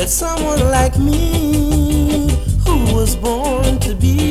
that someone like me, who was born to be